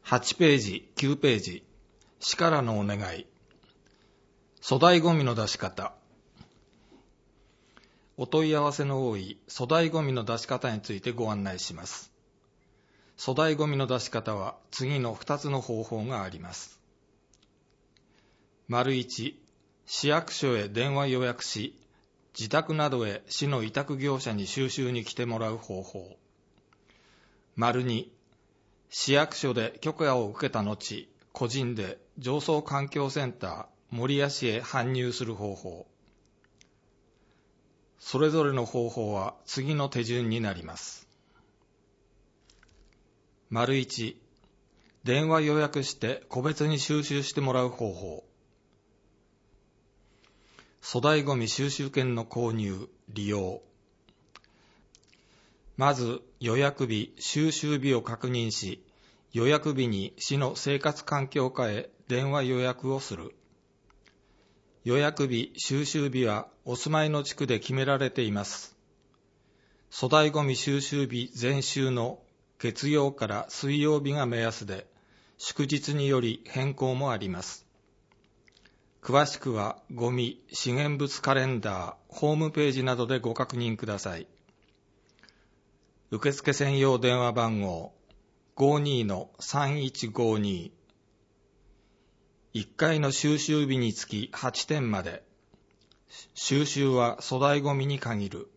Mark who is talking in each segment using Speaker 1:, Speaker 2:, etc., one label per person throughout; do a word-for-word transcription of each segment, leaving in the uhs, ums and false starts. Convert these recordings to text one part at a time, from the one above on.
Speaker 1: はちページ、きゅうページ、市からのお願い。粗大ごみの出し方。お問い合わせの多い粗大ごみの出し方についてご案内します。粗大ごみの出し方は次のふたつの方法があります。丸いち、市役所へ電話予約し、自宅などへ市の委託業者に収集に来てもらう方法。丸に、市役所で許可を受けた後、個人で上層環境センター守谷市へ搬入する方法。それぞれの方法は次の手順になります。丸いち、電話予約して個別に収集してもらう方法。粗大ごみ収集券の購入、利用。まず予約日、収集日を確認し、予約日に市の生活環境課へ電話予約をする。予約日、収集日はお住まいの地区で決められています。粗大ごみ収集日前週の月曜から水曜日が目安で、祝日により変更もあります。詳しくはごみ資源物カレンダーホームページなどでご確認ください。受付専用電話番号 ごじゅうにのさんいちごに。いっかいの収集日につきはってんまで。収集は粗大ごみに限る。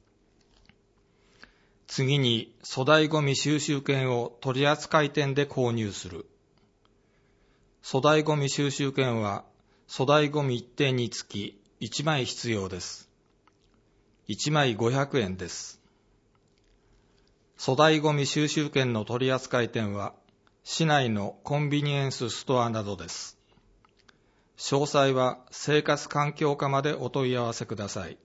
Speaker 1: 次に粗大ごみ収集券を取扱店で購入する。粗大ごみ収集券は粗大ごみいってんにつきいちまい必要です。いちまいごひゃくえんです。粗大ごみ収集券の取扱店は市内のコンビニエンスストアなどです。詳細は生活環境課までお問い合わせください。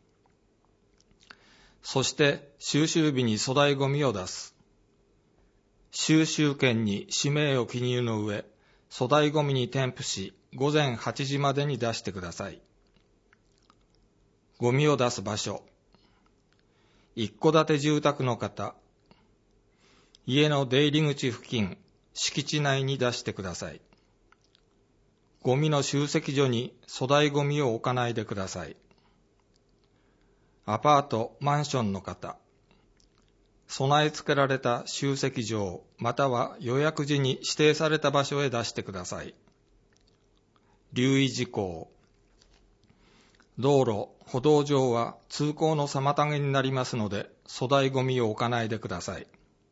Speaker 1: そして収集日に粗大ごみを出す。収集券に氏名を記入の上、粗大ごみに添付し、ごぜんはちじまでに出してください。ゴミを出す場所。一戸建て住宅の方、家の出入り口付近、敷地内に出してください。ゴミの集積所に粗大ゴミを置かないでください。アパート、マンションの方、備え付けられた集積場または予約時に指定された場所へ出してください。留意事項。道路、歩道上は通行の妨げになりますので、粗大ゴミを置かないでください。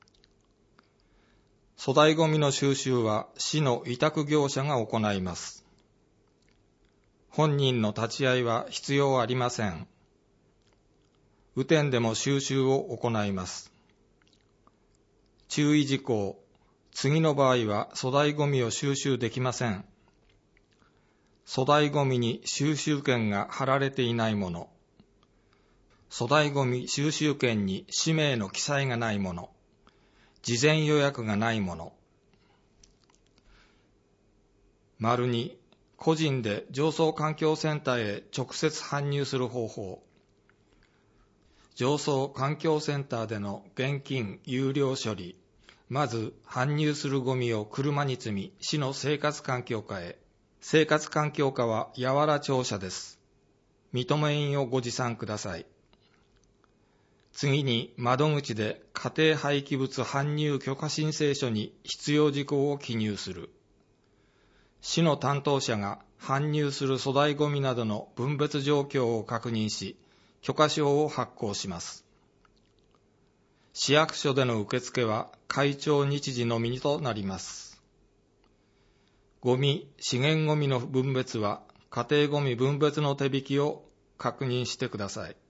Speaker 1: 粗大ゴミの収集は市の委託業者が行います。本人の立ち会いは必要ありません。雨天でも収集を行います。注意事項。次の場合は粗大ゴミを収集できません。粗大ゴミに収集券が貼られていないもの。粗大ゴミ収集券に氏名の記載がないもの。事前予約がないもの。丸に、個人で上層環境センターへ直接搬入する方法。上層環境センターでの現金有料処理。まず、搬入するゴミを車に積み、市の生活環境課へ。生活環境課は八原庁舎です。認め印をご持参ください。次に窓口で家庭廃棄物搬入許可申請書に必要事項を記入する。市の担当者が搬入する粗大ごみなどの分別状況を確認し、許可証を発行します。市役所での受付は開庁日時のみとなります。ゴミ、資源ゴミの分別は家庭ゴミ分別の手引きを確認してください。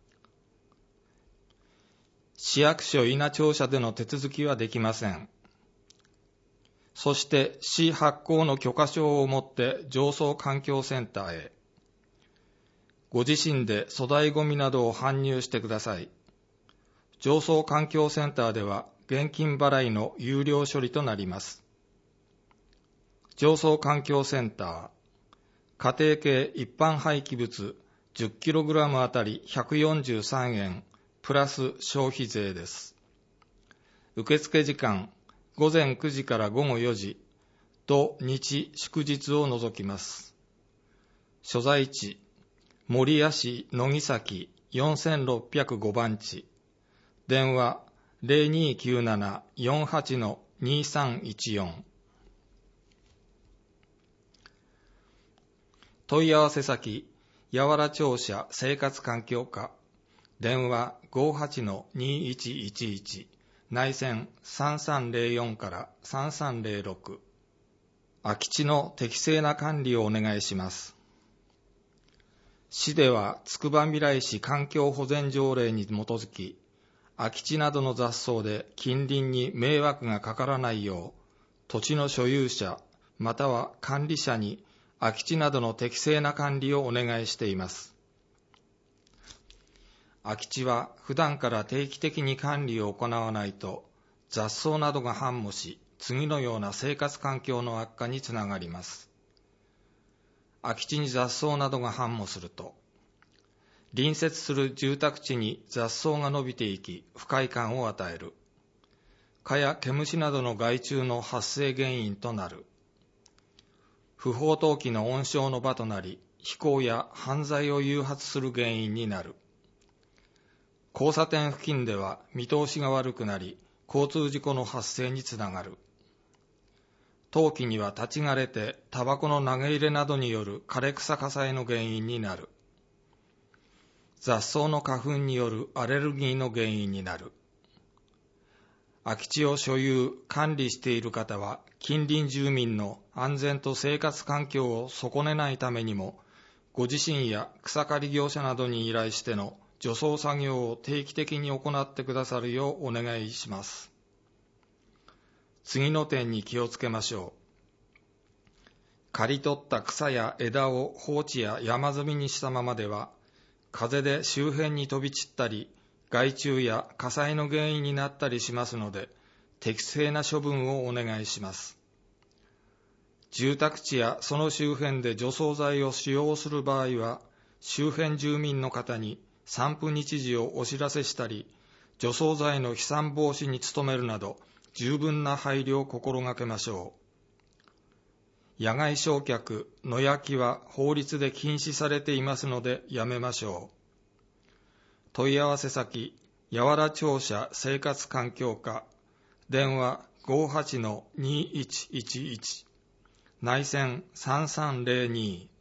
Speaker 1: 市役所稲庁舎での手続きはできません。そして市発行の許可証を持って上層環境センターへ。ご自身で粗大ゴミなどを搬入してください。上層環境センターでは現金払いの有料処理となります。上層環境センター、家庭系一般廃棄物 じゅっキログラム あたりひゃくよんじゅうさんえんプラス消費税です。受付時間午前くじから午後よじ、土日祝日を除きます。所在地、守谷市野木崎よんせんろっぴゃくごばん地、電話 ゼロにーきゅうなな よんはち にさんいちよん、問い合わせ先、八原庁舎生活環境課、電話 ごーはちのにーいちいちいち、内線さんさんゼロよんからさんさんゼロろく、空き地の適正な管理をお願いします。市ではつくばみらい市環境保全条例に基づき、空き地などの雑草で近隣に迷惑がかからないよう、土地の所有者または管理者に空き地などの適正な管理をお願いしています。空き地は普段から定期的に管理を行わないと雑草などが繁茂し、次のような生活環境の悪化につながります。空き地に雑草などが繁茂すると、隣接する住宅地に雑草が伸びていき、不快感を与える。蚊や毛虫などの害虫の発生原因となる。不法投棄の温床の場となり、非行や犯罪を誘発する原因になる。交差点付近では見通しが悪くなり、交通事故の発生につながる。投棄には立ち枯れて、タバコの投げ入れなどによる枯れ草火災の原因になる。雑草の花粉によるアレルギーの原因になる。空き地を所有・管理している方は、近隣住民の安全と生活環境を損ねないためにも、ご自身や草刈り業者などに依頼しての除草作業を定期的に行ってくださるようお願いします。次の点に気をつけましょう。刈り取った草や枝を放置や山積みにしたままでは、風で周辺に飛び散ったり、害虫や火災の原因になったりしますので、適正な処分をお願いします。住宅地やその周辺で除草剤を使用する場合は、周辺住民の方に散布日時をお知らせしたり、除草剤の飛散防止に努めるなど、十分な配慮を心がけましょう。野外焼却、野焼きは法律で禁止されていますのでやめましょう。問い合わせ先、八原庁舎生活環境課、電話 ごーはちのにーいちいちいち、内線さんさんゼロに